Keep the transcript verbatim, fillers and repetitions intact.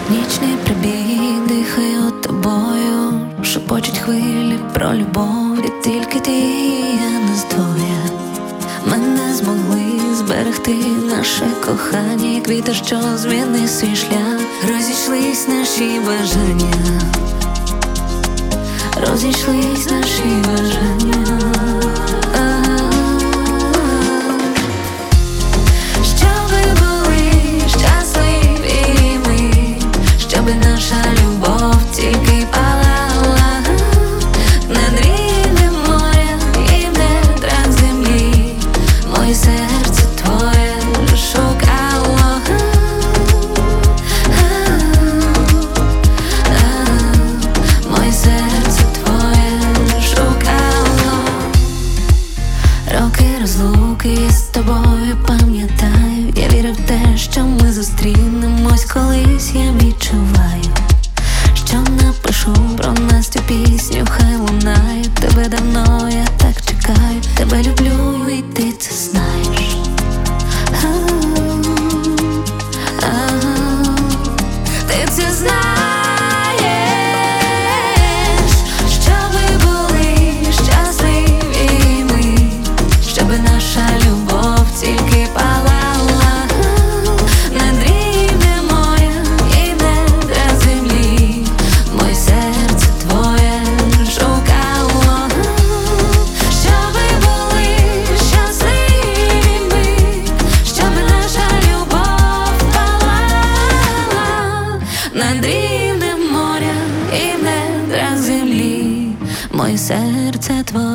Нічний прибій дихаю тобою, шепочуть хвилі про любов, і тільки ти і я нас двоє. Ми не змогли зберегти наше кохання, як вітер, що змінив свій шлях. Розійшлись наші бажання, розійшлись наші бажання. Наша любов тільки палала над рівнем моря і в нетрах землі. Моє серце твоє шукало, моє серце твоє шукало. Роки розлуки з тобою пам'ятаю. Я вірю в те, що ми зустрінемось колись. Я відчуваю, що напишу про нас цю пісню, хай лунає. Тебе давно я так чекаю, тебе люблю і ти це знаєш. Ти це знаєш, щоби були щасливі ми, щоби наша любов тільки палала. Над рівнем моря і в нетрах землі моє серце твоє.